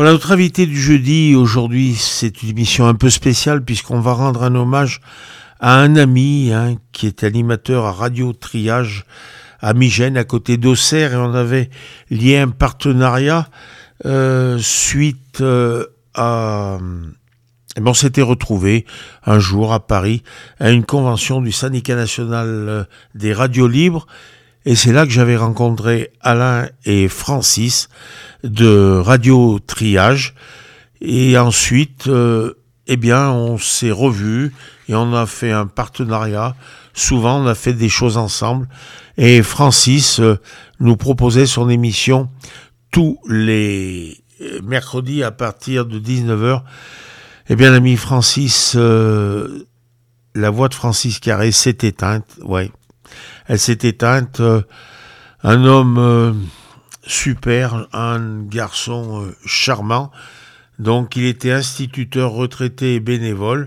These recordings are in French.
Voilà, notre invité du jeudi, aujourd'hui, c'est une émission un peu spéciale puisqu'on va rendre un hommage à un ami qui est animateur à Radio Triage à Migène, à côté d'Auxerre, et on avait lié un partenariat suite à... on s'était retrouvé un jour à Paris à une convention du syndicat national des radios libres, et c'est là que j'avais rencontré Alain et Francis de Radio Triage, et ensuite on s'est revus et on a fait un partenariat. Souvent on a fait des choses ensemble, et Francis nous proposait son émission tous les mercredis à partir de 19h. Eh bien, l'ami Francis, la voix de Francis Carré s'est éteinte, elle s'est éteinte. Un homme super, un garçon charmant. Donc, il était instituteur retraité et bénévole,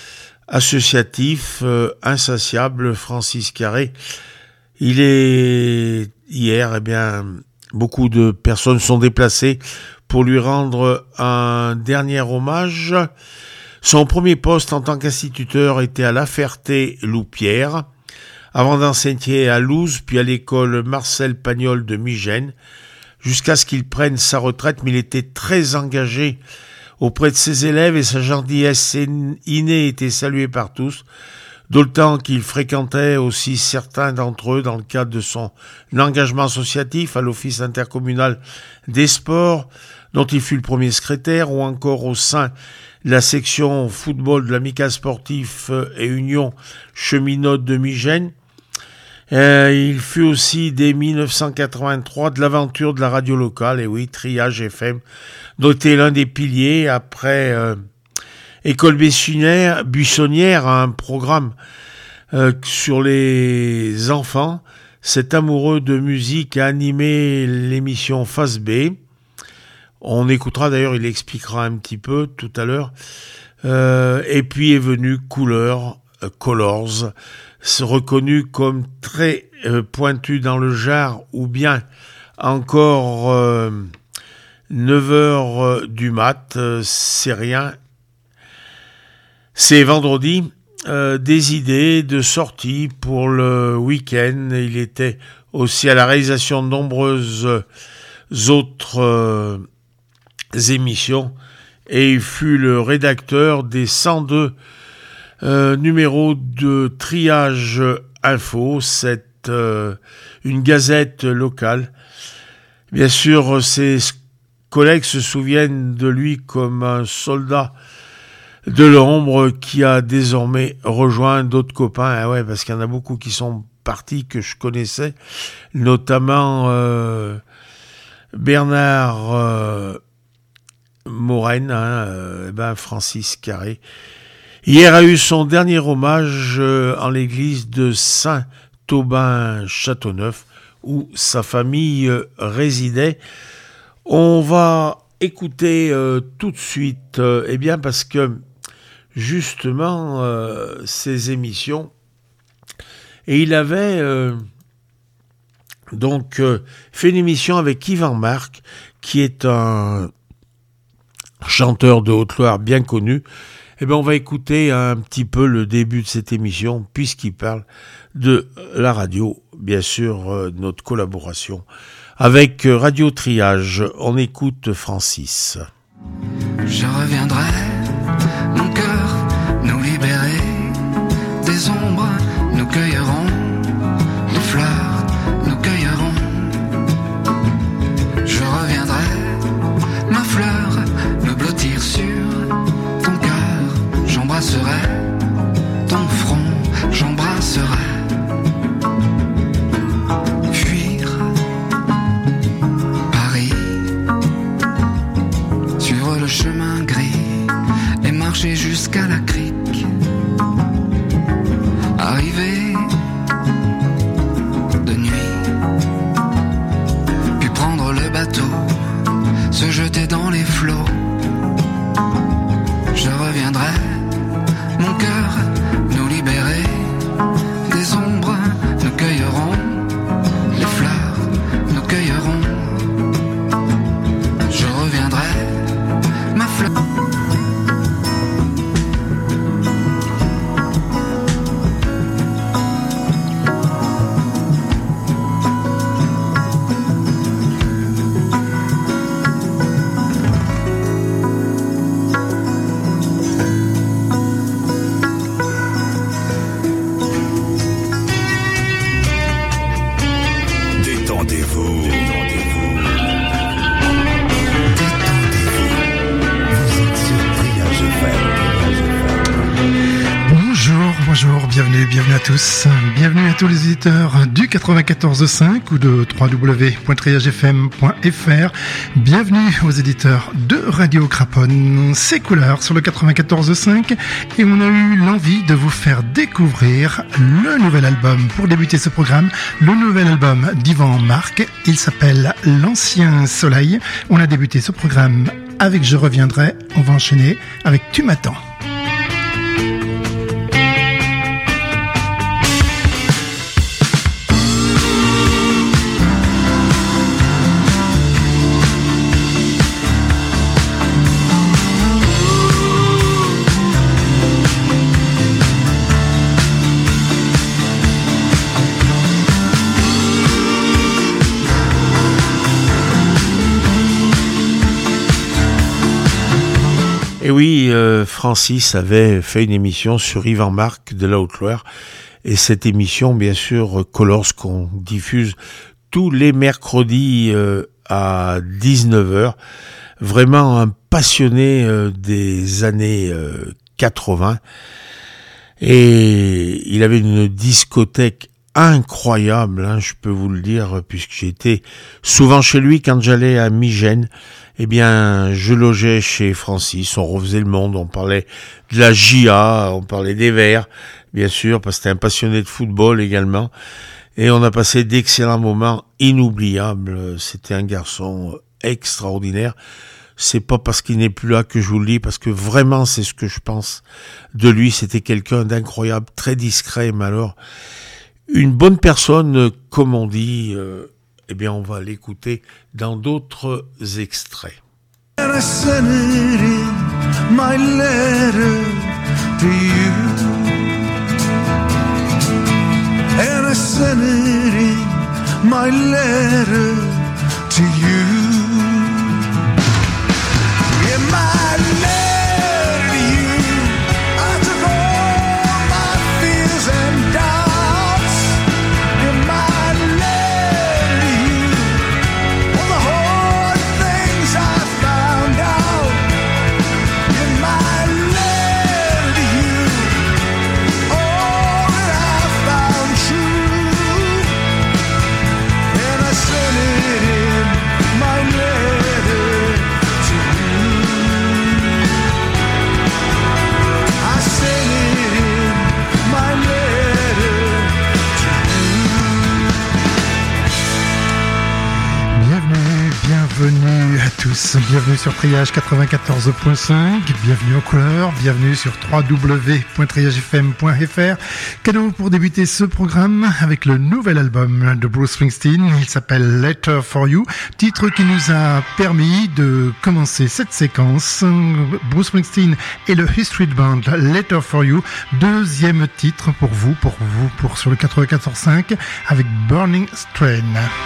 associatif, insatiable, Francis Carré. Il est hier, beaucoup de personnes sont déplacées pour lui rendre un dernier hommage. Son premier poste en tant qu'instituteur était à La Ferté-Loupière, avant d'enseigner à Louz, puis à l'école Marcel Pagnol de Migène, jusqu'à ce qu'il prenne sa retraite, mais il était très engagé auprès de ses élèves et sa gentillesse innée était saluée par tous, d'autant qu'il fréquentait aussi certains d'entre eux dans le cadre de son engagement associatif à l'Office intercommunal des sports, dont il fut le premier secrétaire, ou encore au sein de la section football de l'Amicale sportif et Union cheminote de Migène. Il fut aussi dès 1983 de l'aventure de la radio locale, Triage FM, dont il était l'un des piliers. Après École Buissonnière, un programme sur les enfants, cet amoureux de musique a animé l'émission Face B. On écoutera d'ailleurs, il expliquera un petit peu tout à l'heure. Et puis est venu Colors, reconnu comme très pointu dans le genre, ou bien encore 9h du mat, c'est rien. C'est vendredi, des idées de sortie pour le week-end. Il était aussi à la réalisation de nombreuses autres émissions, et il fut le rédacteur des 102 numéros de Triage Info, une gazette locale. Bien sûr, ses collègues se souviennent de lui comme un soldat de l'ombre qui a désormais rejoint d'autres copains, parce qu'il y en a beaucoup qui sont partis que je connaissais, notamment Bernard Morène, Francis Carré. Hier a eu son dernier hommage en l'église de Saint-Aubin-Châteauneuf, où sa famille résidait. On va écouter tout de suite, parce que justement, ces émissions, et il avait fait une émission avec Yvan Marc, qui est un chanteur de Haute-Loire bien connu. On va écouter un petit peu le début de cette émission, puisqu'il parle de la radio, bien sûr, notre collaboration avec Radio Triage. On écoute Francis. Je reviendrai, mon cœur nous libérer des ombres, nous cueillerons les fleurs, nous cueillerons. Je reviendrai, ma fleur, me blottir sur ton cœur, j'embrasserai ton front, j'embrasserai. Fuir Paris, suivre le chemin gris et marcher jusqu'à la crique. Arriver de nuit, puis prendre le bateau, se jeter dans les flots. Je reviendrai, mon cœur nous libérer des ombres, nous cueillerons les fleurs, nous cueillerons. Je reviendrai, bienvenue à tous. Bienvenue à tous les éditeurs du 94.5 ou de www.triagefm.fr. Bienvenue aux éditeurs de Radio Craponne. C'est Couleur sur le 94.5 et on a eu l'envie de vous faire découvrir le nouvel album. Pour débuter ce programme, le nouvel album d'Yvan Marc. Il s'appelle L'Ancien Soleil. On a débuté ce programme avec Je reviendrai. On va enchaîner avec Tu m'attends. Et oui, Francis avait fait une émission sur Yvan Marc de la Haute-Loire. Et cette émission, bien sûr, Colors, qu'on diffuse tous les mercredis à 19h. Vraiment un passionné des années 80. Et il avait une discothèque incroyable, hein, je peux vous le dire, puisque j'étais souvent chez lui quand j'allais à Migène. Eh bien, je logeais chez Francis, on refaisait le monde, on parlait de la JA, on parlait des Verts, bien sûr, parce que c'était un passionné de football également. Et on a passé d'excellents moments inoubliables. C'était un garçon extraordinaire. C'est pas parce qu'il n'est plus là que je vous le dis, parce que vraiment, c'est ce que je pense de lui. C'était quelqu'un d'incroyable, très discret, mais alors, une bonne personne, comme on dit. Eh bien, on va l'écouter dans d'autres extraits. And I sent it in my letter to you. And I sent it in my letter to you. In my letter to you, I took all my fears and doubts. In my letter to you, all the hard things I found out. In my letter to you, all that I found true. And I sent it in my letter to you. I sent it in my letter to you. Bienvenue à tous, bienvenue sur Triage 94.5, bienvenue aux couleurs, bienvenue sur www.triagefm.fr. Cadeau pour débuter ce programme avec le nouvel album de Bruce Springsteen, il s'appelle Letter for You, titre qui nous a permis de commencer cette séquence. Bruce Springsteen et le History Band, Letter for You, deuxième titre pour vous, sur le 94.5 avec Burning Strain.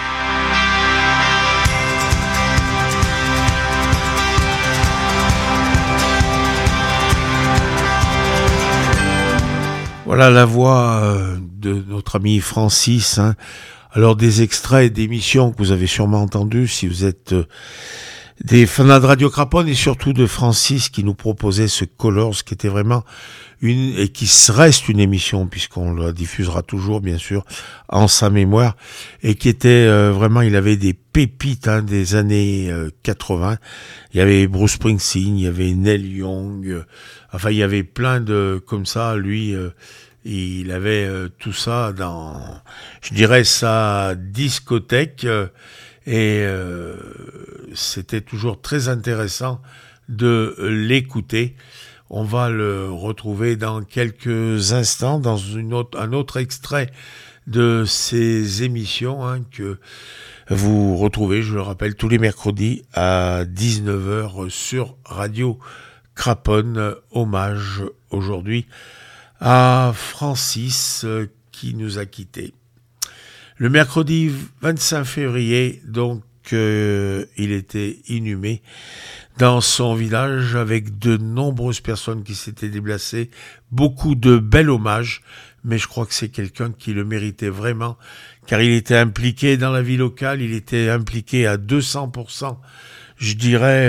Voilà la voix de notre ami Francis. Hein. Alors des extraits d'émissions que vous avez sûrement entendues si vous êtes des fanats de Radio Craponne et surtout de Francis qui nous proposait ce Colors qui était vraiment et qui reste une émission puisqu'on la diffusera toujours bien sûr en sa mémoire et qui était vraiment, il avait des pépites des années 80. Il y avait Bruce Springsteen, il y avait Neil Young, enfin il y avait plein de comme ça. Lui, il avait tout ça dans, je dirais, sa discothèque et c'était toujours très intéressant de l'écouter. On va le retrouver dans quelques instants dans un autre extrait de ces émissions que vous retrouvez, je le rappelle, tous les mercredis à 19h sur Radio Craponne. Hommage aujourd'hui à Francis qui nous a quittés. Le mercredi 25 février, donc, il était inhumé dans son village avec de nombreuses personnes qui s'étaient déplacées, beaucoup de bels hommages, mais je crois que c'est quelqu'un qui le méritait vraiment, car il était impliqué dans la vie locale, il était impliqué à 200%, je dirais,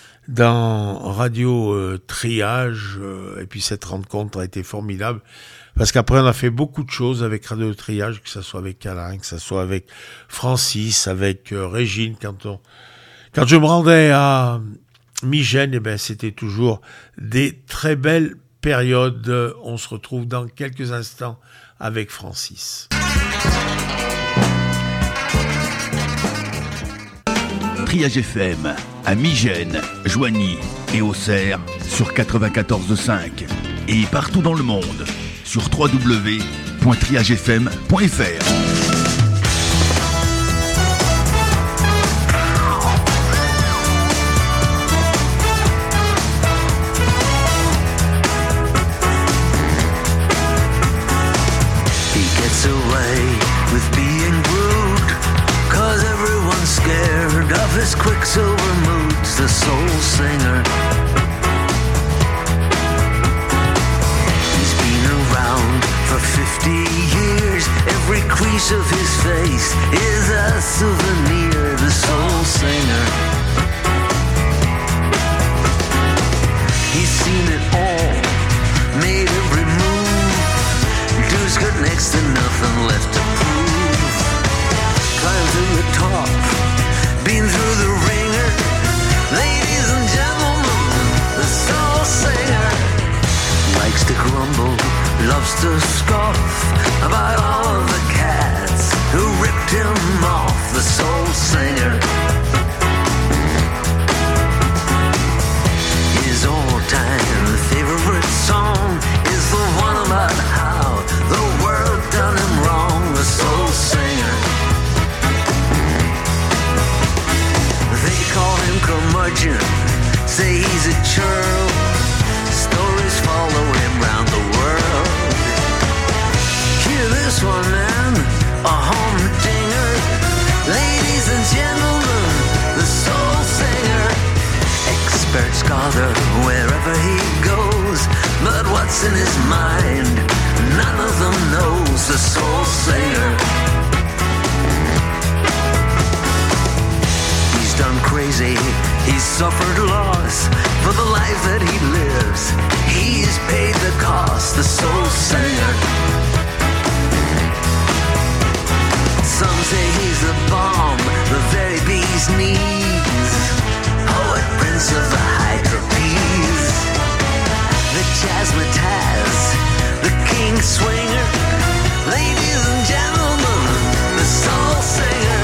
dans Radio Triage, et puis cette rencontre a été formidable, Parce qu'après, on a fait beaucoup de choses avec Radio Triage, que ce soit avec Alain, que ce soit avec Francis, avec Régine. Quand je me rendais à Migène, eh ben, c'était toujours des très belles périodes. On se retrouve dans quelques instants avec Francis. Triage FM à Migène, Joigny et Auxerre sur 94.5 et partout dans le monde sur www.triagefm.fr. His quicksilver moods, the soul singer. He's been around for 50 years. Every crease of his face is a souvenir, the soul singer. He's seen it all, made every move. Dude's got next to nothing left to prove. Climbed to the top, been through the ringer, ladies and gentlemen, the soul singer. Likes to grumble, loves to scoff about all of the cats who ripped him off, the soul singer. His all-time favorite song is the one about how the world done him wrong, the soul singer. They call him curmudgeon, say he's a churl. Stories follow him round the world. Hear this one, man, a humdinger. Ladies and gentlemen, the soul singer. Expert scholar wherever he goes, but what's in his mind, none of them knows, the soul singer. Done crazy, he's suffered loss for the life that he lives. He's paid the cost, the soul singer. Some say he's the bomb, the very bee's knees. Poet, prince of the high trapeze, the jazzmatazz, the king swinger. Ladies and gentlemen, the soul singer.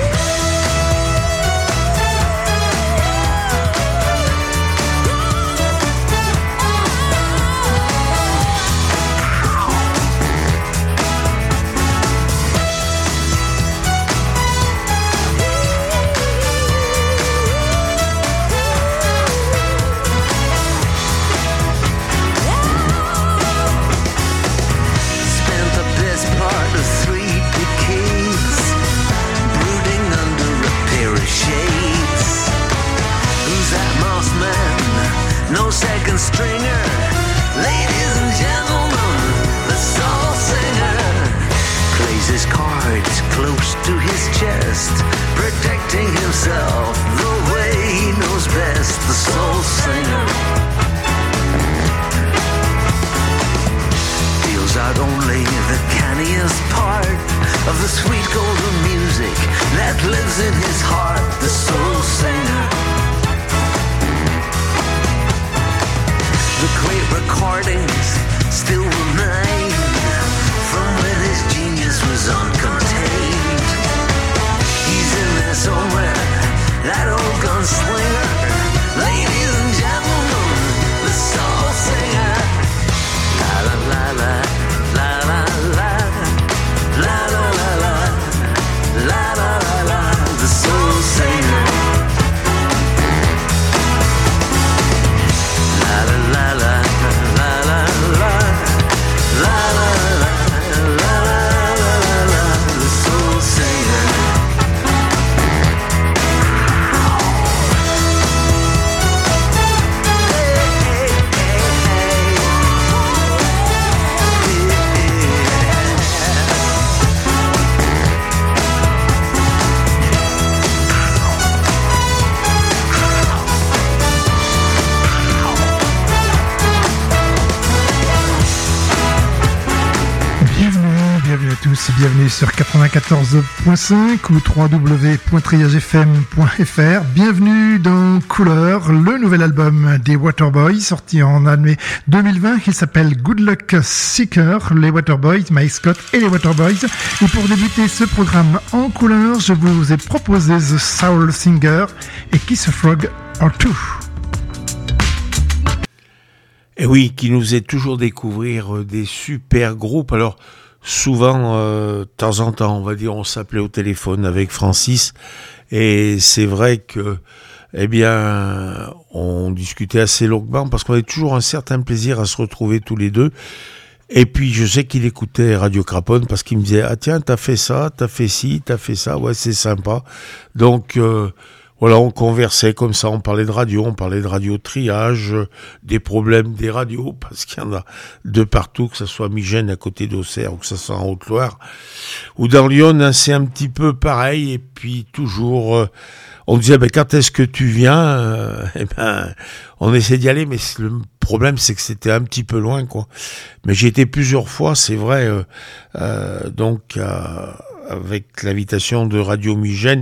No second stringer, ladies and gentlemen, the soul singer. Plays his cards close to his chest, protecting himself the way he knows best, the soul singer. Deals out only the canniest part of the sweet golden music that lives in his heart, the soul singer. The great recordings still remain from when his genius was uncontained. He's in there somewhere, that old gunslinger. Ladies and gentlemen, the soul singer. La la la la, la la la, la la la la, la la la la, the soul singer. La la la la la la la la la la, the soul singer. tous, bienvenue sur 94.5 ou www.triagefm.fr. Bienvenue dans Couleur, le nouvel album des Waterboys sorti en année 2020. Il s'appelle Good Luck Seeker, les Waterboys, Mike Scott et les Waterboys. Et pour débuter ce programme en couleur, je vous ai proposé The Soul Singer et Kiss a Frog or Two. Et oui, qui nous est toujours découvrir des super groupes. Alors, souvent, de temps en temps, on va dire, on s'appelait au téléphone avec Francis. Et c'est vrai que, eh bien, on discutait assez longuement parce qu'on avait toujours un certain plaisir à se retrouver tous les deux. Et puis, je sais qu'il écoutait Radio Craponne parce qu'il me disait, ah tiens, t'as fait ça, t'as fait ci, t'as fait ça, ouais, c'est sympa. Donc, voilà, on conversait comme ça, on parlait de radio triage, des problèmes des radios, parce qu'il y en a de partout, que ce soit Migène à côté d'Auxerre, ou que ce soit en Haute-Loire, ou dans Lyon, hein, c'est un petit peu pareil, et puis toujours, on disait, quand est-ce que tu viens on essaie d'y aller, mais le problème, c'est que c'était un petit peu loin, quoi. Mais j'ai été plusieurs fois, c'est vrai, donc, avec l'invitation de Radio Migène,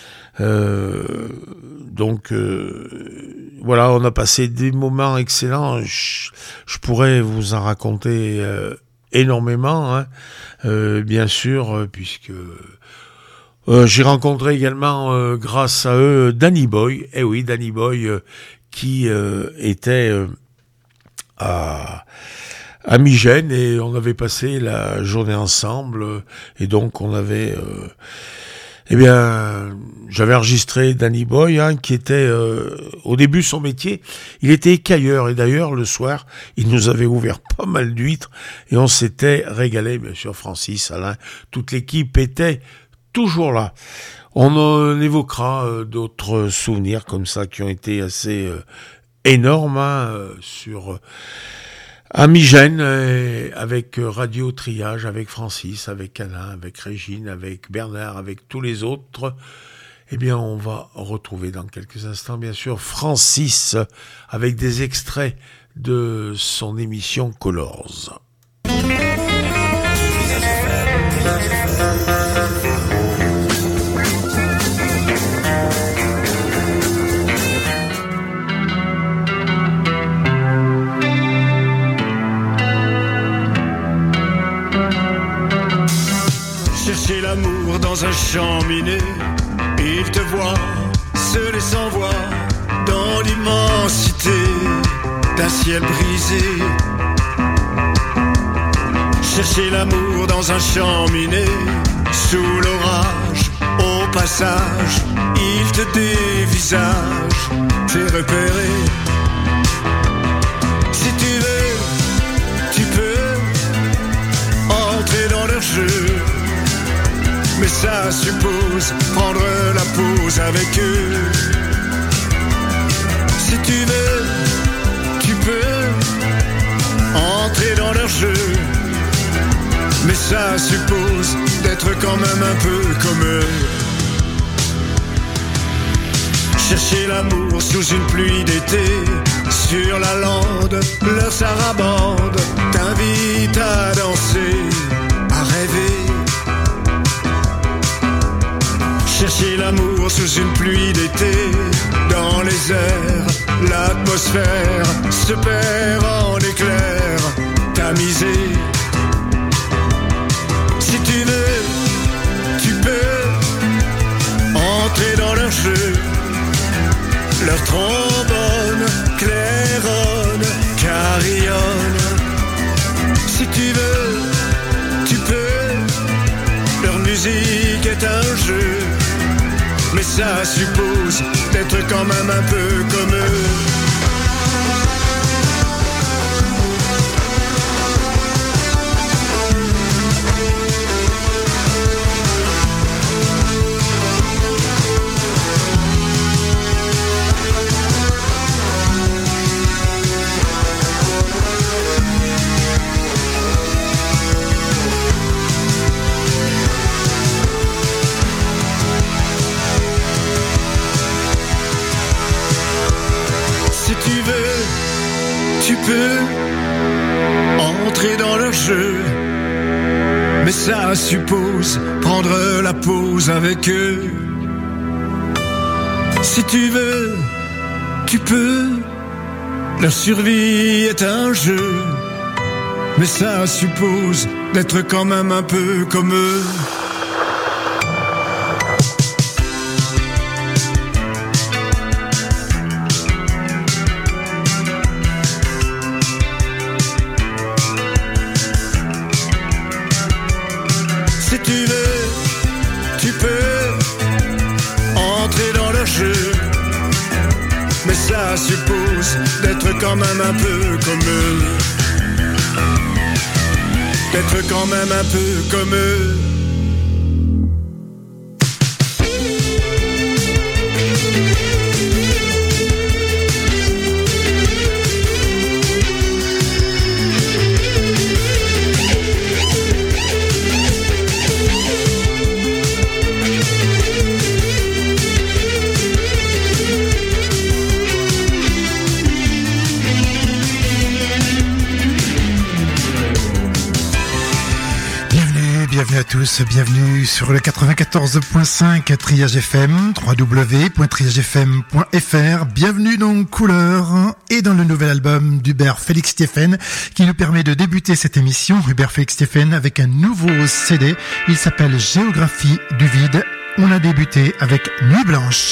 voilà, on a passé des moments excellents. Je pourrais vous en raconter énormément, hein, bien sûr, puisque j'ai rencontré également, grâce à eux, Danny Boy. Eh oui, Danny Boy, qui était à Migène, et on avait passé la journée ensemble, et donc on avait eh bien, j'avais enregistré Danny Boy, hein, qui était, au début, son métier, il était écailleur, et d'ailleurs, le soir, il nous avait ouvert pas mal d'huîtres, et on s'était régalé, bien sûr, Francis, Alain, toute l'équipe était toujours là. On évoquera d'autres souvenirs comme ça, qui ont été assez énormes, hein, sur... à Migène, avec Radio Triage, avec Francis, avec Alain, avec Régine, avec Bernard, avec tous les autres, eh bien, on va retrouver dans quelques instants, bien sûr, Francis, avec des extraits de son émission Colors. Chercher l'amour dans un champ miné, il te voit, se laissant voir dans l'immensité d'un ciel brisé. Chercher l'amour dans un champ miné, sous l'orage, au passage, il te dévisage, t'es repéré. Si tu veux, tu peux entrer dans leur jeu, mais ça suppose prendre la pause avec eux. Si tu veux, tu peux entrer dans leur jeu, mais ça suppose d'être quand même un peu comme eux. Chercher l'amour sous une pluie d'été, sur la lande, leur sarabande t'invite à danser, à rêver. Chercher l'amour sous une pluie d'été, dans les airs, l'atmosphère se perd en éclairs, tamisé. Si tu veux, tu peux entrer dans leur jeu, leur trombone claironne, carillonne. Si tu veux, tu peux, leur musique est un jeu, mais ça suppose d'être quand même un peu comme eux. Tu peux entrer dans leur jeu, mais ça suppose prendre la pause avec eux. Si tu veux, tu peux. Leur survie est un jeu, mais ça suppose d'être quand même un peu comme eux. Si tu veux, tu peux entrer dans leur jeu, mais ça suppose d'être quand même un peu comme eux. D'être quand même un peu comme eux. Bienvenue à tous, bienvenue sur le 94.5 Triage FM, www.triagefm.fr. Bienvenue dans Couleur et dans le nouvel album d'Hubert Félix Stéphane qui nous permet de débuter cette émission. Hubert Félix Stéphane avec un nouveau CD, il s'appelle Géographie du vide. On a débuté avec Nuit Blanche.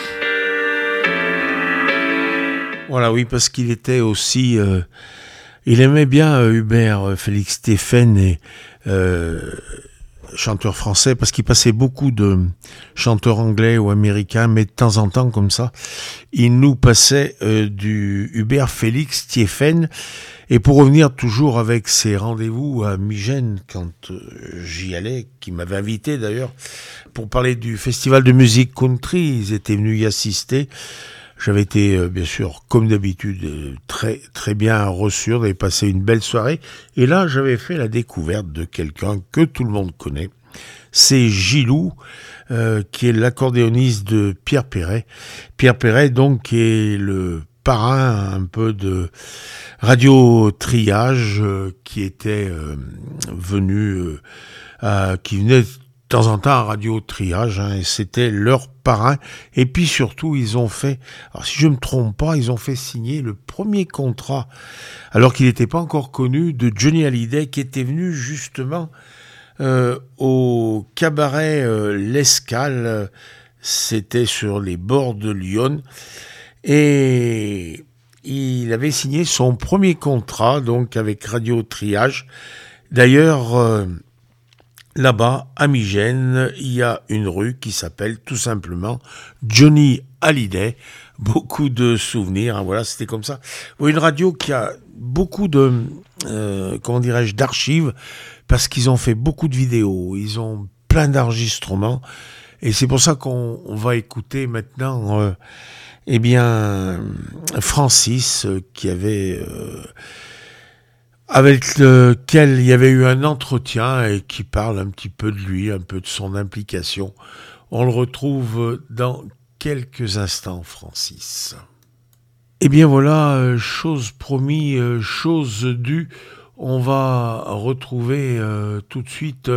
Voilà, oui, parce qu'il était aussi... il aimait bien Hubert Félix Stéphane et chanteur français, parce qu'il passait beaucoup de chanteurs anglais ou américains, mais de temps en temps, comme ça, il nous passait du Hubert Félix Stéphane. Et pour revenir toujours avec ses rendez-vous à Migène, quand j'y allais, qui m'avait invité d'ailleurs, pour parler du festival de musique country, ils étaient venus y assister. J'avais été, bien sûr, comme d'habitude, très très bien reçu, on avait passé une belle soirée. Et là, j'avais fait la découverte de quelqu'un que tout le monde connaît. C'est Gilou, qui est l'accordéoniste de Pierre Perret. Pierre Perret, donc, qui est le parrain un peu de Radio Triage, qui était venu, qui venait de temps en temps à Radio Triage, et c'était leur parrain. Et puis surtout, ils ont fait, alors si je me trompe pas, ils ont fait signer le premier contrat, alors qu'il n'était pas encore connu, de Johnny Hallyday, qui était venu justement au cabaret L'Escale, c'était sur les bords de Lyon, et il avait signé son premier contrat, donc avec Radio Triage. D'ailleurs, là-bas, à Migène, il y a une rue qui s'appelle tout simplement Johnny Hallyday. Beaucoup de souvenirs, hein, voilà, c'était comme ça. Une radio qui a beaucoup de, d'archives, parce qu'ils ont fait beaucoup de vidéos, ils ont plein d'enregistrements, et c'est pour ça qu'on va écouter maintenant, Francis, qui avait... avec lequel il y avait eu un entretien et qui parle un petit peu de lui, un peu de son implication. On le retrouve dans quelques instants, Francis. Eh bien voilà, chose promis, chose due. On va retrouver tout de suite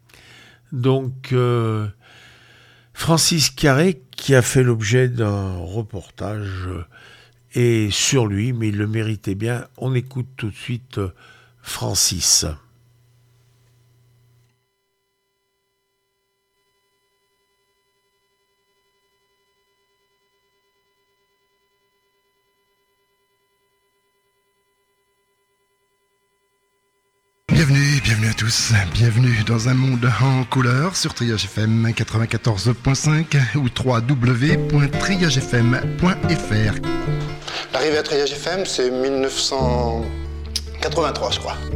Francis Carré, qui a fait l'objet d'un reportage et sur lui, mais il le méritait bien. On écoute tout de suite Francis. Bienvenue à tous, bienvenue dans un monde en couleur sur Triage FM 94.5 ou www.triagefm.fr. L'arrivée à Triage FM, c'est 1983, je crois.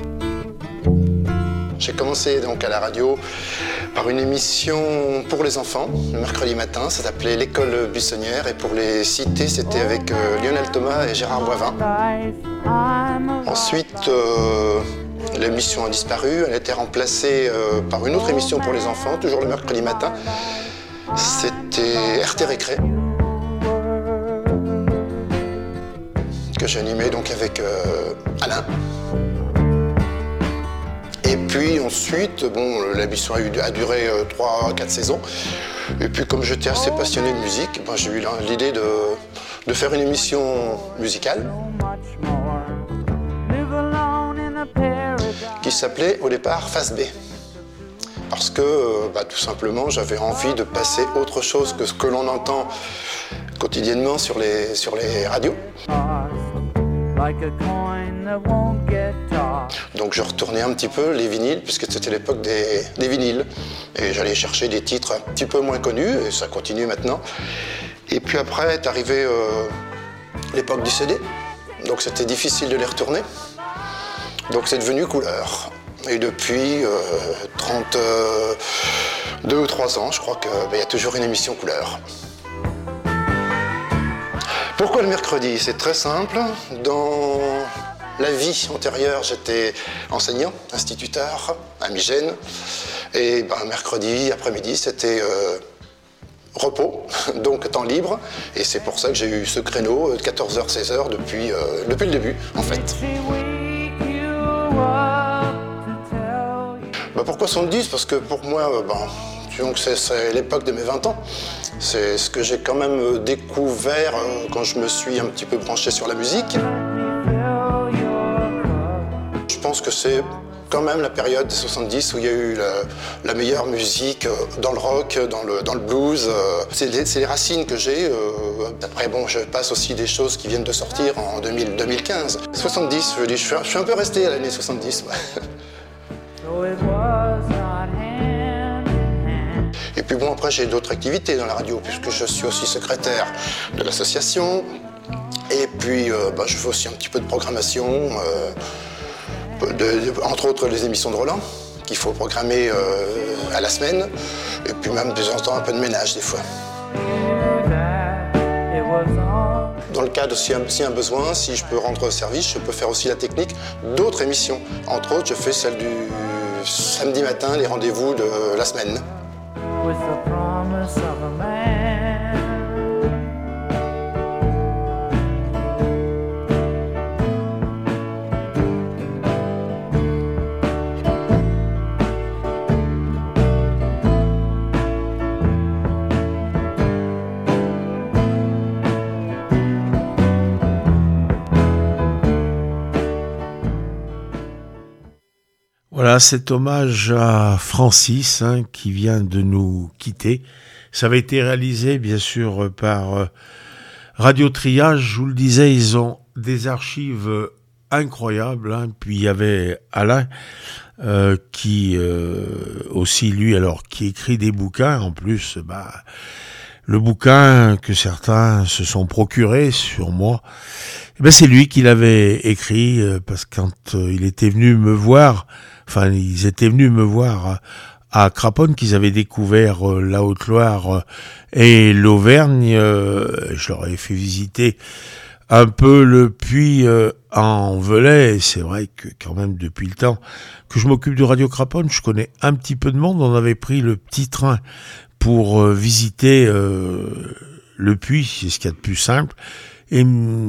J'ai commencé donc à la radio par une émission pour les enfants, le mercredi matin, ça s'appelait L'école buissonnière, et pour les cités, c'était avec Lionel Thomas et Gérard Boivin. Ensuite, l'émission a disparu, elle a été remplacée par une autre émission pour les enfants, toujours le mercredi matin. C'était RT Récré, que j'animais donc avec Alain. Et puis ensuite, bon, l'émission a duré 3-4 saisons. Et puis comme j'étais assez passionné de musique, ben, j'ai eu l'idée de faire une émission musicale qui s'appelait au départ Face B. Parce que tout simplement j'avais envie de passer autre chose que ce que l'on entend quotidiennement sur les radios. Donc je retournais un petit peu les vinyles, puisque c'était l'époque des vinyles. Et j'allais chercher des titres un petit peu moins connus, et ça continue maintenant. Et puis après est arrivée l'époque du CD, donc c'était difficile de les retourner. Donc c'est devenu couleur. Et depuis 32 ou 3 ans, je crois qu'il y a toujours une émission couleur. Pourquoi le mercredi? C'est très simple. Dans la vie antérieure, j'étais enseignant, instituteur à Migène. Et mercredi après-midi, c'était repos, donc temps libre. Et c'est pour ça que j'ai eu ce créneau de 14h-16h depuis le début, en fait. Pourquoi 70? Parce que pour moi, donc c'est l'époque de mes 20 ans. C'est ce que j'ai quand même découvert quand je me suis un petit peu branché sur la musique. Je pense que c'est quand même la période des 70 où il y a eu la meilleure musique dans le rock, dans le blues. C'est les racines que j'ai. Après, bon, je passe aussi des choses qui viennent de sortir en 2015. 70, je suis un peu resté à l'année 70. Ouais. Et puis bon, après j'ai d'autres activités dans la radio, puisque je suis aussi secrétaire de l'association. Et puis je fais aussi un petit peu de programmation, entre autres les émissions de Roland, qu'il faut programmer à la semaine. Et puis même de temps en temps un peu de ménage des fois. Dans le cas de si un besoin, si je peux rendre service, je peux faire aussi la technique d'autres émissions. Entre autres, je fais celle du samedi matin, les rendez-vous de la semaine. Voilà, cet hommage à Francis qui vient de nous quitter. Ça avait été réalisé bien sûr par Radio Triage. Je vous le disais, ils ont des archives incroyables. Puis il y avait Alain qui aussi lui qui écrit des bouquins en plus. Le bouquin que certains se sont procurés sur moi, c'est lui qui l'avait écrit parce que quand il était venu me voir. Enfin, ils étaient venus me voir à Craponne, qu'ils avaient découvert la Haute-Loire et l'Auvergne. Je leur ai fait visiter un peu le puits en Velay. Et c'est vrai que quand même, depuis le temps que je m'occupe de Radio Craponne, je connais un petit peu de monde. On avait pris le petit train pour visiter le puits, c'est ce qu'il y a de plus simple. Et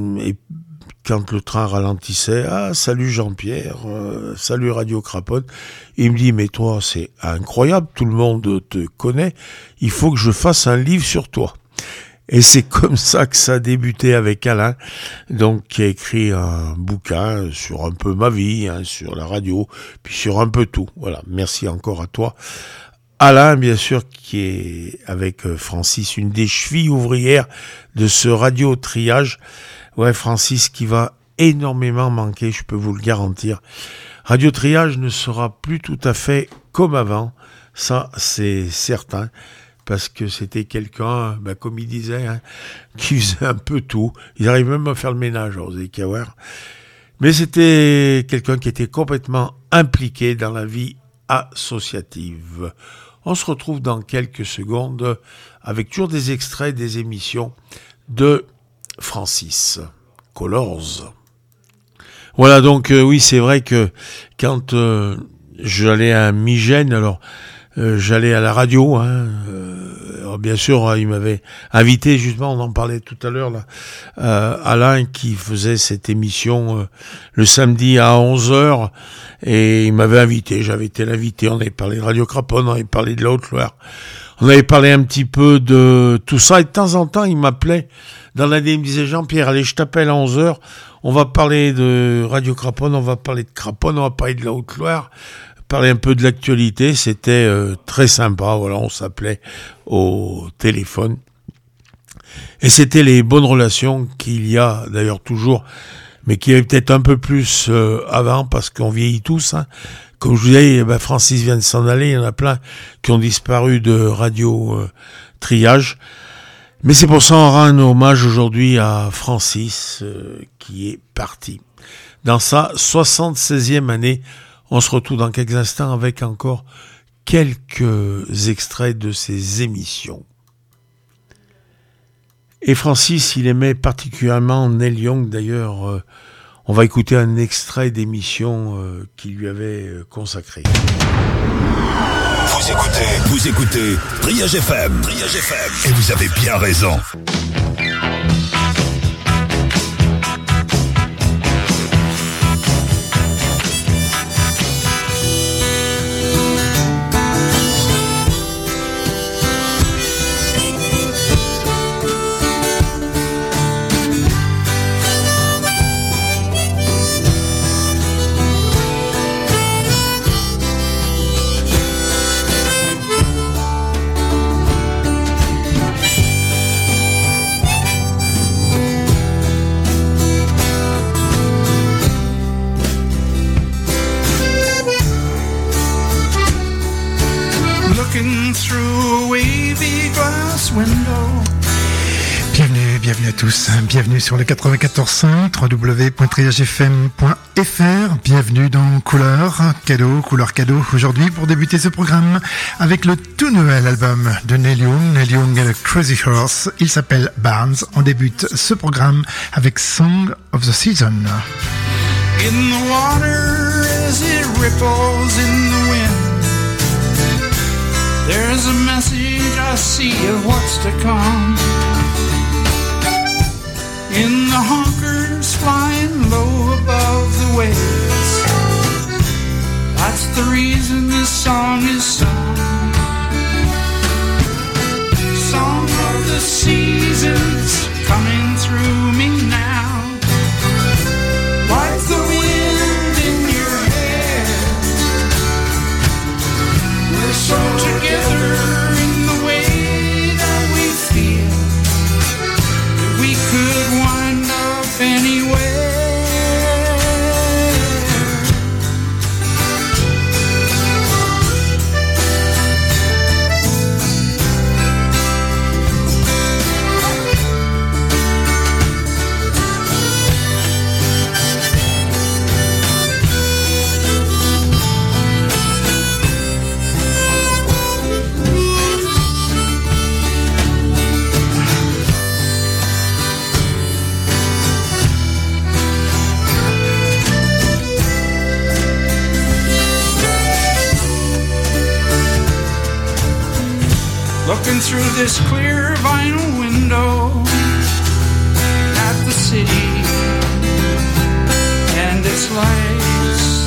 quand le train ralentissait, salut Jean-Pierre, salut Radio Craponne. Il me dit, mais toi, c'est incroyable, tout le monde te connaît, il faut que je fasse un livre sur toi. Et c'est comme ça que ça a débuté avec Alain, donc qui a écrit un bouquin sur un peu ma vie, sur la radio, puis sur un peu tout. Voilà, merci encore à toi. Alain, bien sûr, qui est avec Francis, une des chevilles ouvrières de ce Radio Triage. Ouais, Francis qui va énormément manquer, je peux vous le garantir. Radio Triage ne sera plus tout à fait comme avant, ça c'est certain, parce que c'était quelqu'un, comme il disait, qui faisait un peu tout. Ils arrivent même à faire le ménage aux Écaouères. Mais c'était quelqu'un qui était complètement impliqué dans la vie associative. On se retrouve dans quelques secondes avec toujours des extraits des émissions de Francis Colors. Voilà, donc oui, c'est vrai que quand j'allais à Migène, alors j'allais à la radio, bien sûr, il m'avait invité, justement, on en parlait tout à l'heure, là, Alain, qui faisait cette émission le samedi à 11h, et il m'avait invité, j'avais été l'invité, on avait parlé de Radio Craponne, on avait parlé de la Haute-Loire, on avait parlé un petit peu de tout ça, et de temps en temps, il m'appelait dans l'année, il me disait, Jean-Pierre, allez, je t'appelle à 11h, on va parler de Radio Craponne, on va parler de Craponne, on va parler de la Haute-Loire, parler un peu de l'actualité, c'était très sympa, voilà, on s'appelait au téléphone. Et c'était les bonnes relations qu'il y a d'ailleurs toujours, mais qui avait peut-être un peu plus avant, parce qu'on vieillit tous, hein. Comme je vous disais, Francis vient de s'en aller, il y en a plein qui ont disparu de Radio Triage. Mais c'est pour ça qu'on rend un hommage aujourd'hui à Francis, qui est parti. Dans sa 76e année, on se retrouve dans quelques instants avec encore quelques extraits de ses émissions. Et Francis, il aimait particulièrement Neil Young. D'ailleurs, on va écouter un extrait d'émission qu'il lui avait consacré. Vous écoutez Triage FM. Et vous avez bien raison. Bienvenue à tous, bienvenue sur le 94.5, www.triagefm.fr, bienvenue dans Couleur cadeau. Aujourd'hui pour débuter ce programme avec le tout nouvel album de Neil Young and the Crazy Horse, il s'appelle Barnes. On débute ce programme avec Song of the Season. In the water as it ripples in the wind, there's a message I see of what's to come. In the honkers flying low above the waves, that's the reason this song is sung. Song of the seasons coming through me now, like the wind in your hair. We're so together in the way that we feel, that we could wind up anywhere. Looking through this clear vinyl window at the city and its lights,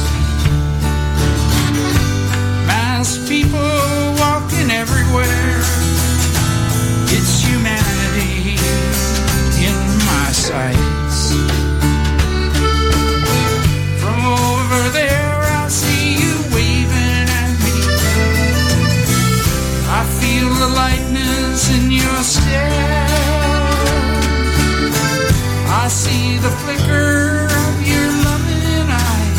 mass people walking everywhere, it's humanity in my sights. From over there I see you waving at me, I feel the lightness in your stare, I see the flicker of your loving eyes.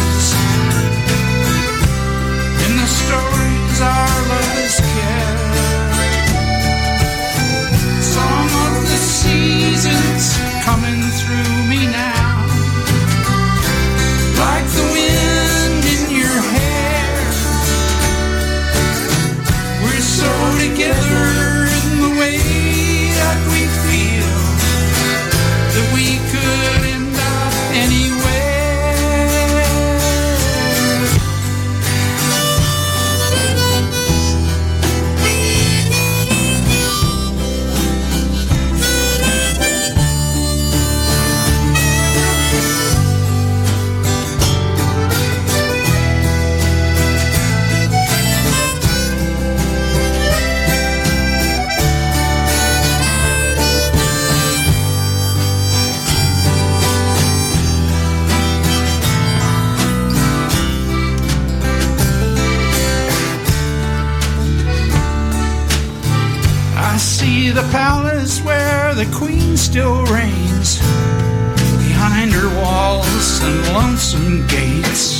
the palace where the queen still reigns, behind her walls and lonesome gates.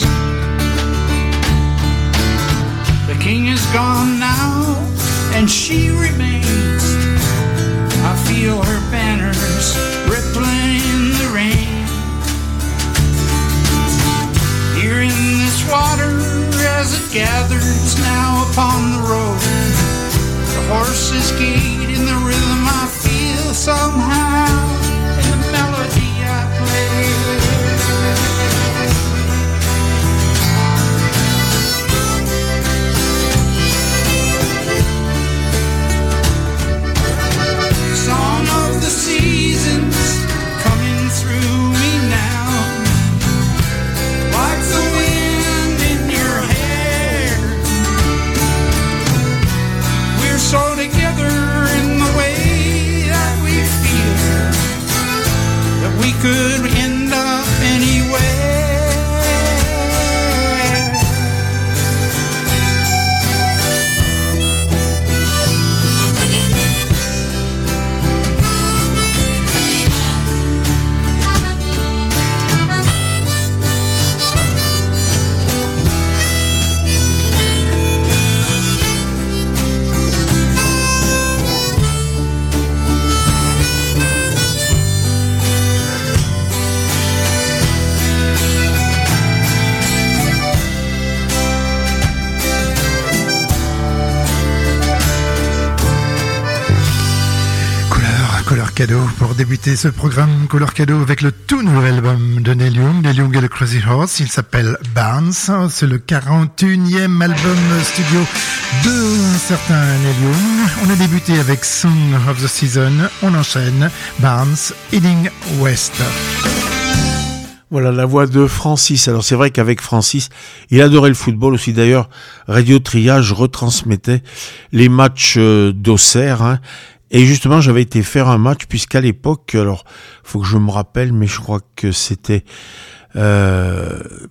The king is gone now, and she remains. I feel her banners rippling in the rain. Here in this water as it gathers now upon the road, the horses gate in the rhythm I feel somehow in the melody I play. Song of the seasons coming through me now, like the wind in your hair. We're so together in the way that we feel, that we could end up anywhere. Couleur cadeau pour débuter ce programme. Couleur cadeau avec le tout nouvel album de Neil Young et le Crazy Horse. Il s'appelle Barnes. C'est le 41e album studio de un certain Neil Young. On a débuté avec Song of the Season. On enchaîne Barnes Heading West. Voilà la voix de Francis. Alors c'est vrai qu'avec Francis, il adorait le football aussi. D'ailleurs, Radio Triage retransmettait les matchs d'Auxerre, hein. Et justement, j'avais été faire un match, puisqu'à l'époque, alors, faut que je me rappelle, mais je crois que c'était, le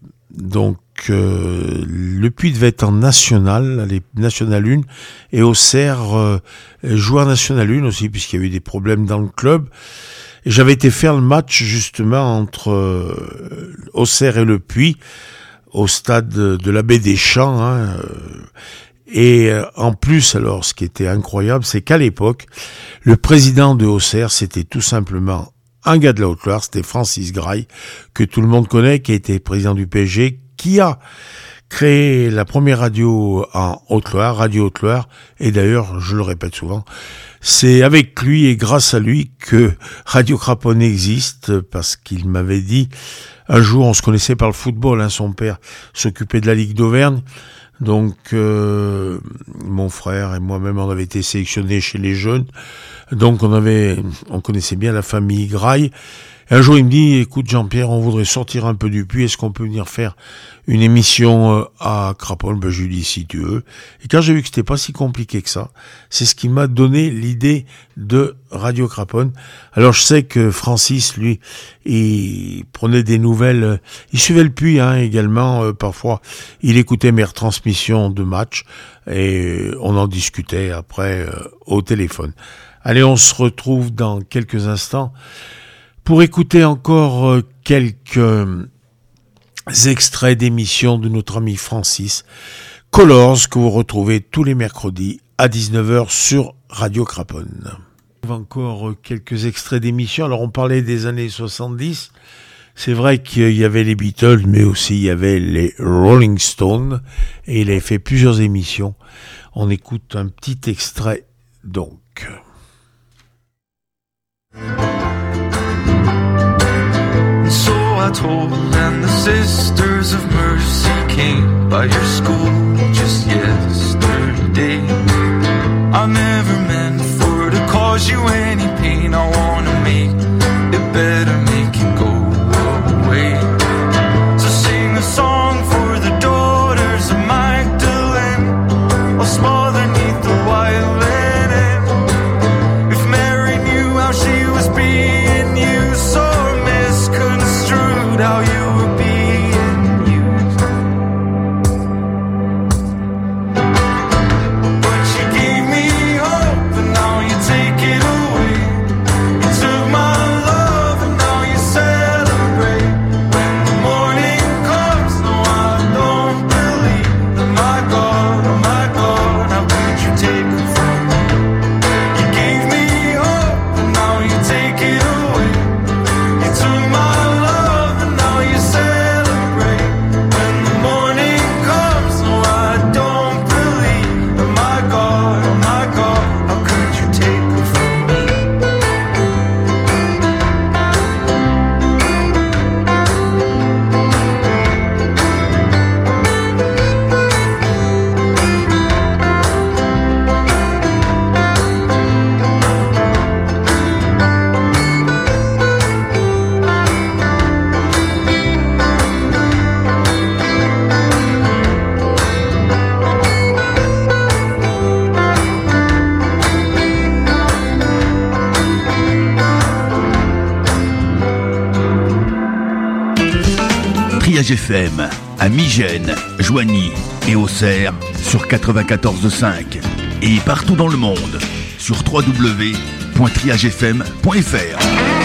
Puy devait être en National, les National 1, et Auxerre jouait en National 1 aussi, puisqu'il y a eu des problèmes dans le club. Et j'avais été faire le match, justement, entre Auxerre et le Puy, au stade de la Baie des Champs, hein, et en plus, alors, ce qui était incroyable, c'est qu'à l'époque, le président de Auxerre, c'était tout simplement un gars de la Haute-Loire, c'était Francis Graille, que tout le monde connaît, qui a été président du PSG, qui a créé la première radio en Haute-Loire, Radio Haute-Loire, et d'ailleurs, je le répète souvent, c'est avec lui et grâce à lui que Radio Craponne existe, parce qu'il m'avait dit, un jour, on se connaissait par le football, hein, son père s'occupait de la Ligue d'Auvergne. Donc, mon frère et moi-même, on avait été sélectionnés chez les jeunes. Donc, on connaissait bien la famille Graille. Et un jour, il me dit, écoute, Jean-Pierre, on voudrait sortir un peu du puits. Est-ce qu'on peut venir faire une émission à Craponne? Ben, je lui dis, si tu veux. Et quand j'ai vu que c'était pas si compliqué que ça, c'est ce qui m'a donné l'idée de Radio Craponne. Alors, je sais que Francis, lui, il prenait des nouvelles. Il suivait le puits, hein, également. Parfois, il écoutait mes retransmissions de matchs et on en discutait après au téléphone. Allez, on se retrouve dans quelques instants pour écouter encore quelques extraits d'émissions de notre ami Francis, Colors, que vous retrouvez tous les mercredis à 19h sur Radio Craponne. Encore quelques extraits d'émissions. Alors on parlait des années 70. C'est vrai qu'il y avait les Beatles, mais aussi il y avait les Rolling Stones. Et il avait fait plusieurs émissions. On écoute un petit extrait donc. So I told, and the Sisters of Mercy came by your school just yesterday. I never meant for to cause you any pain. I wanna make it better, make it go away. So sing a song for the daughters of Magdalene, all smothered neath the violin. If Mary knew how she was being used, so misconstrued how you were being used, but you gave me hope, and now you take it Triage FM, à Migène, Joigny et Auxerre sur 94.5 et partout dans le monde sur www.triagefm.fr.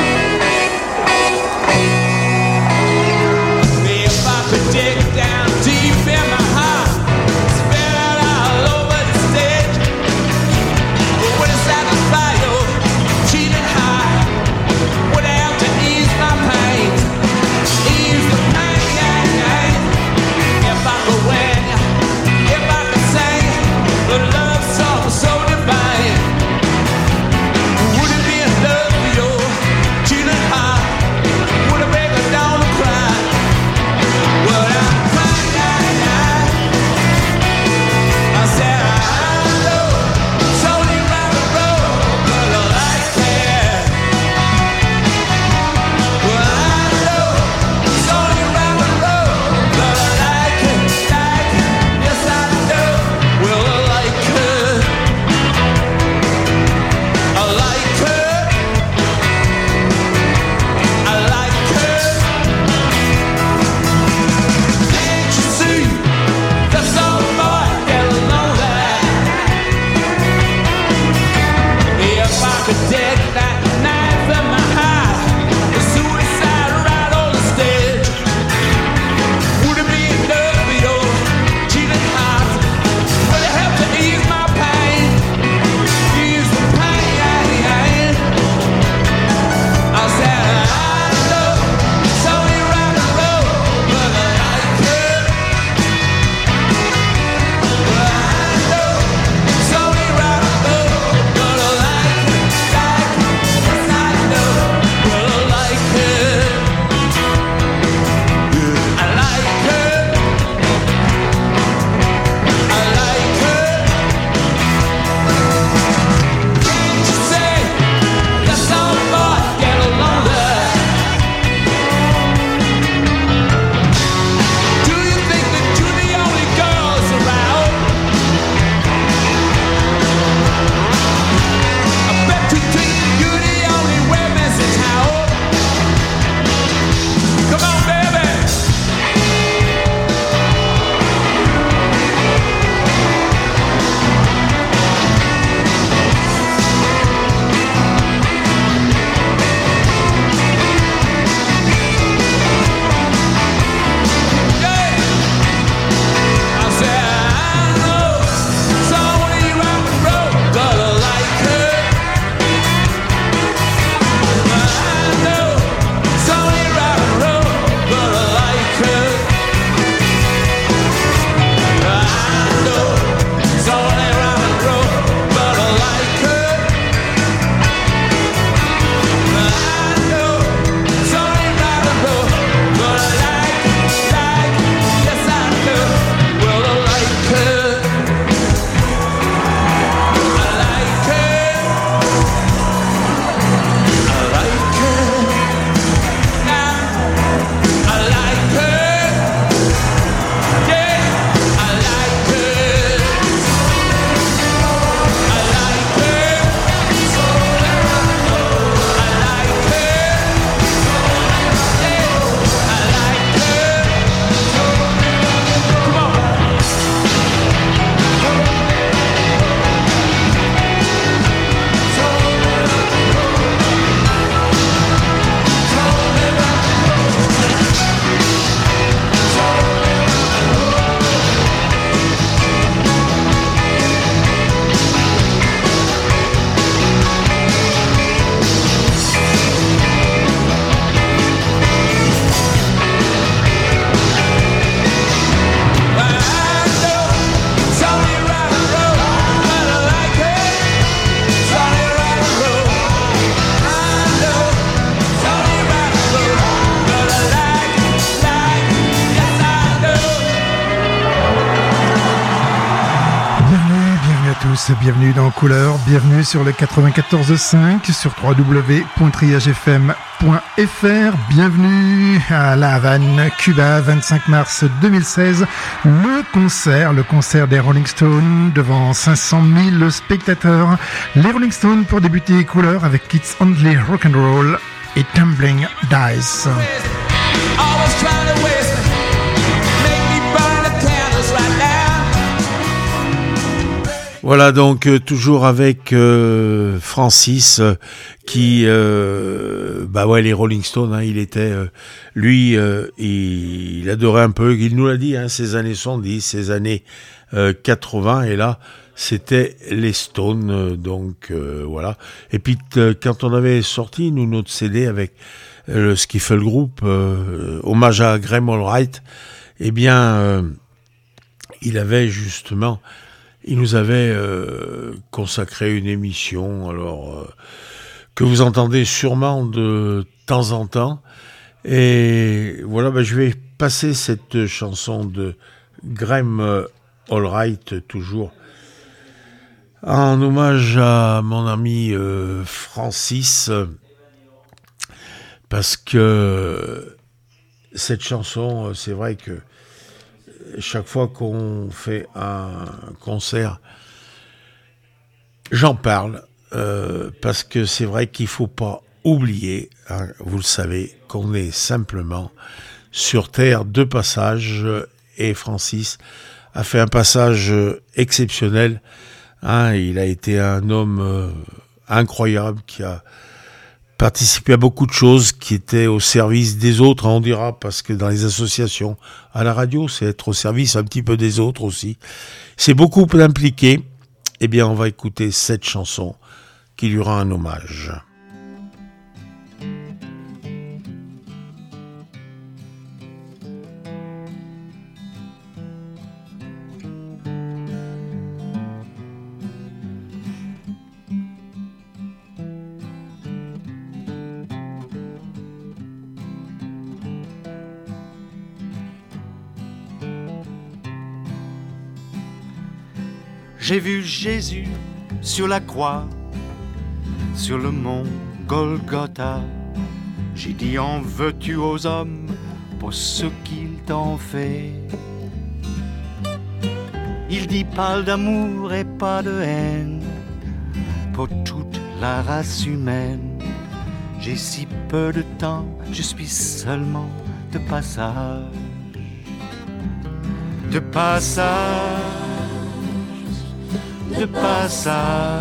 Bienvenue dans Couleur, bienvenue sur le 94.5 sur www.triagefm.fr, bienvenue à La Havane, Cuba, 25 mars 2016, le concert des Rolling Stones devant 500 000 spectateurs. Les Rolling Stones pour débuter Couleur avec It's Only Rock'n'Roll et Tumbling Dice. Always trying to waste me. Voilà donc toujours avec Francis qui les Rolling Stones, hein, il était lui il adorait un peu, il nous l'a dit, hein, ces années 70, ces années 80, et là c'était les Stones, donc voilà. Et puis quand on avait sorti nous notre CD avec le Skiffle Group, hommage à Graham Allwright, eh bien il nous avait consacré une émission, alors que vous entendez sûrement de temps en temps. Et voilà, je vais passer cette chanson de Graham Allwright, toujours en hommage à mon ami Francis, parce que cette chanson, c'est vrai que chaque fois qu'on fait un concert, j'en parle, parce que c'est vrai qu'il ne faut pas oublier, hein, vous le savez, qu'on est simplement sur terre de passage, et Francis a fait un passage exceptionnel, hein, il a été un homme incroyable qui a participé à beaucoup de choses, qui étaient au service des autres, on dira, parce que dans les associations, à la radio, c'est être au service un petit peu des autres aussi. C'est beaucoup impliqué. Eh bien, on va écouter cette chanson qui lui rend un hommage. J'ai vu Jésus sur la croix, sur le mont Golgotha. J'ai dit en veux-tu aux hommes pour ce qu'ils t'ont fait. Il dit parle d'amour et pas de haine pour toute la race humaine. J'ai si peu de temps, je suis seulement de passage. De passage. De passage,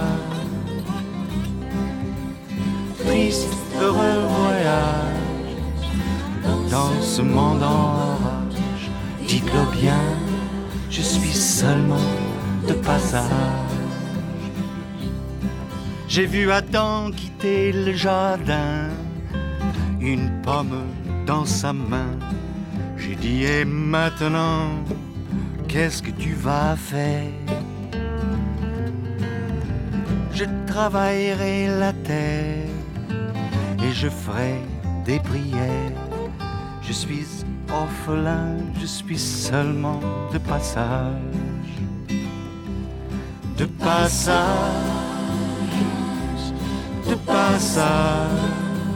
triste, heureux voyage dans ce monde en rage. Dites-le bien, je suis seulement de passage. J'ai vu Adam quitter le jardin, une pomme dans sa main. J'ai dit et maintenant, qu'est-ce que tu vas faire? Je travaillerai la terre et je ferai des prières. Je suis orphelin, je suis seulement de passage. De passage, de passage.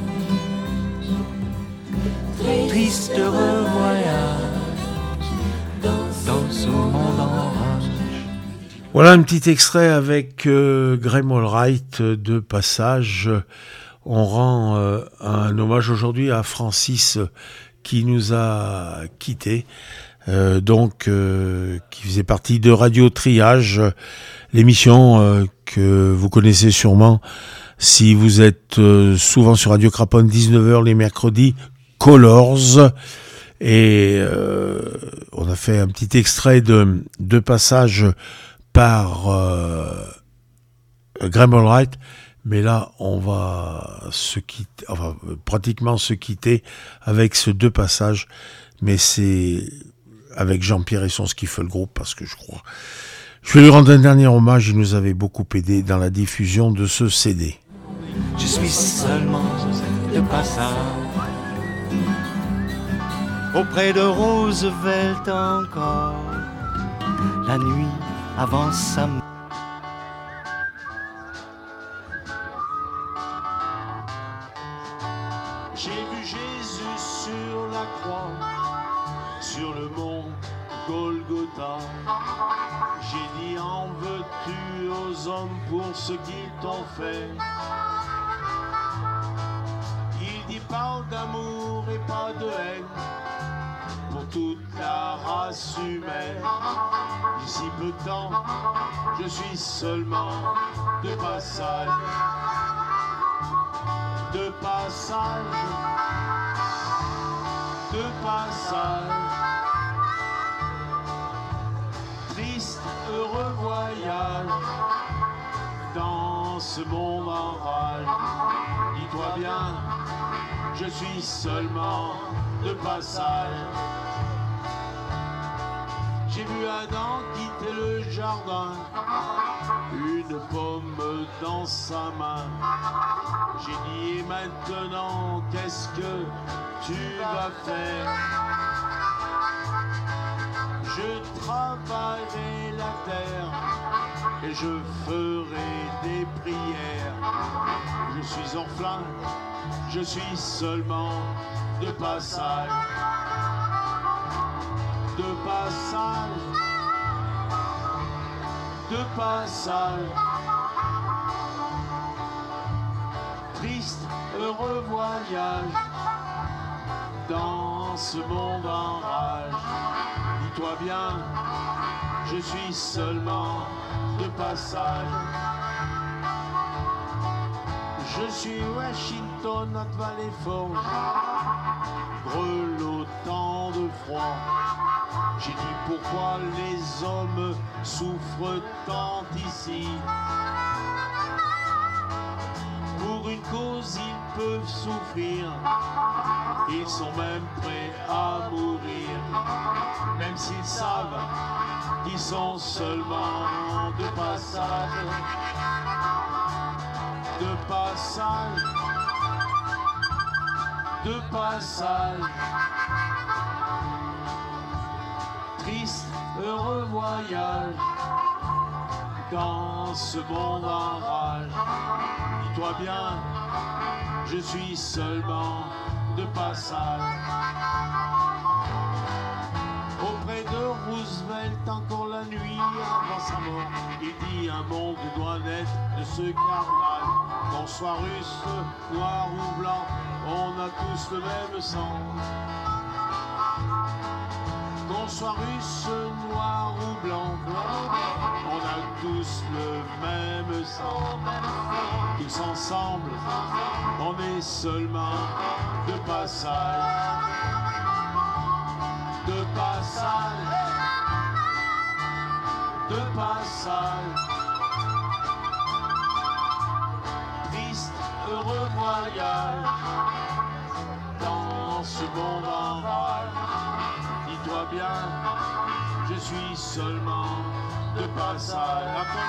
Triste heureux voyage dans ce monde en rage. Voilà un petit extrait avec Graham Allwright de passage. On rend un hommage aujourd'hui à Francis qui nous a quittés, qui faisait partie de Radio Triage, l'émission que vous connaissez sûrement si vous êtes souvent sur Radio Craponne, 19h les mercredis, Colors. Et on a fait un petit extrait de passage par Graham Allwright, mais là on va pratiquement se quitter avec ce deux passages, mais c'est avec Jean-Pierre et son Skiffle Group, parce que je vais lui rendre un dernier hommage, il nous avait beaucoup aidé dans la diffusion de ce CD. Je suis seulement de passage auprès de Roosevelt encore, la nuit avant sa mort. J'ai vu Jésus sur la croix, sur le mont Golgotha. J'ai dit en veux-tu aux hommes pour ce qu'ils t'ont fait. Il dit parle d'amour et pas de haine pour toute la race humaine. D'ici peu de temps, je suis seulement de passage. De passage. De passage. Triste, heureux voyage dans ce monde en rage. Dis-toi bien, je suis seulement de passage. J'ai vu Adam quitter le jardin, une pomme dans sa main. J'ai dit et maintenant qu'est-ce que tu vas faire? Je travaillerai la terre et je ferai des prières. Je suis orphelin, je suis seulement de passage. De passage. De passage. Triste, heureux voyage dans ce monde en rage. Dis-toi bien, je suis seulement de passage. Je suis Washington à Valley Forge, grelottant de froid. J'ai dit pourquoi les hommes souffrent tant ici. Pour une cause ils peuvent souffrir, ils sont même prêts à mourir, même s'ils savent qu'ils sont seulement de passage. De passage. De passage. Triste, heureux voyage dans ce monde en rage. Dis-toi bien, je suis seulement de passage. Auprès de Roosevelt, encore la nuit avant sa mort, il dit un monde doit naître de ce carnage. Qu'on soit russe, noir ou blanc, on a tous le même sang. Qu'on soit russe, noir ou blanc, on a tous le même sang. Tous ensemble, on est seulement de passage. De passage. De passage. Triste, heureux voyage dans ce monde en rage. Dis-toi bien, je suis seulement de passage.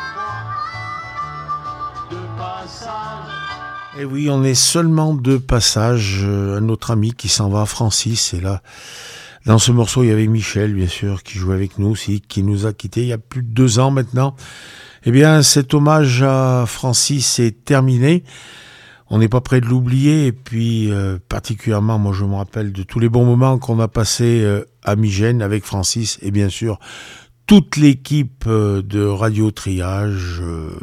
De passage. Et oui, on est seulement de passage. Un autre ami qui s'en va, Francis, est là. Dans ce morceau, il y avait Michel, bien sûr, qui jouait avec nous aussi, qui nous a quittés il y a plus de 2 ans maintenant. Eh bien, cet hommage à Francis est terminé. On n'est pas près de l'oublier. Et puis, particulièrement, moi, je me rappelle de tous les bons moments qu'on a passés à Migène avec Francis. Et bien sûr, toute l'équipe de Radio Triage,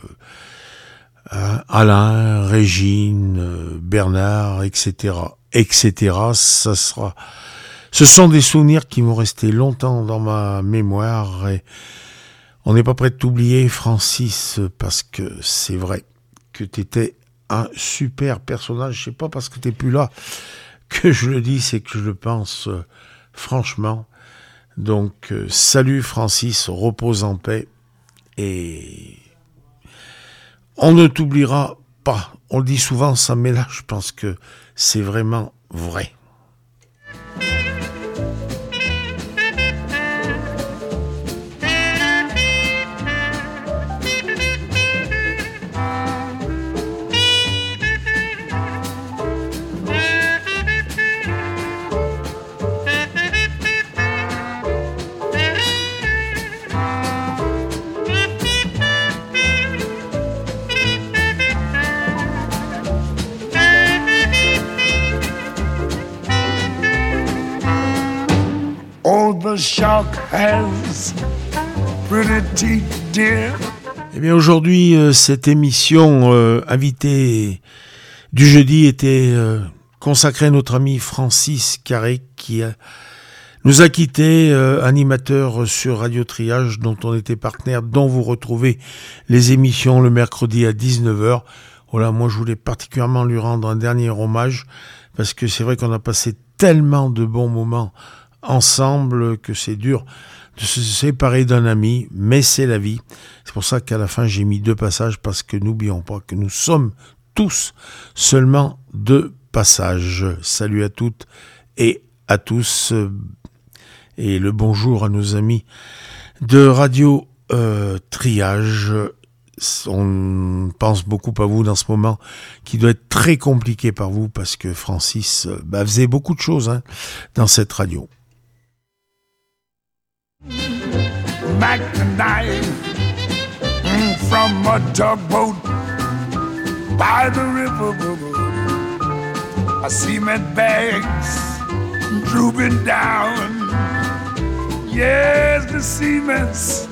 Alain, Régine, Bernard, etc., etc. Ce sont des souvenirs qui vont rester longtemps dans ma mémoire. Et on n'est pas prêt de t'oublier, Francis, parce que c'est vrai que tu étais un super personnage. C'est pas parce que t'es plus là que je le dis, c'est que je le pense franchement. Donc, salut Francis, repose en paix. Et on ne t'oubliera pas. On le dit souvent, ça, mais là, je pense que c'est vraiment vrai. The shark has pretty teeth, dear. Eh bien aujourd'hui, cette émission invitée du jeudi était consacrée à notre ami Francis Carré qui nous a quittés, animateur sur Radio Triage, dont on était partenaire, dont vous retrouvez les émissions le mercredi à 19h. Voilà, moi je voulais particulièrement lui rendre un dernier hommage, parce que c'est vrai qu'on a passé tellement de bons moments ensemble que c'est dur de se séparer d'un ami, mais c'est la vie. C'est pour ça qu'à la fin j'ai mis 2 passages, parce que n'oublions pas que nous sommes tous seulement 2 passages. Salut à toutes et à tous, et le bonjour à nos amis de Radio Triage. On pense beaucoup à vous dans ce moment qui doit être très compliqué par vous, parce que Francis faisait beaucoup de choses dans cette radio. Mac the knife from a tugboat by the river. Cement bags drooping down. Yes, the cement's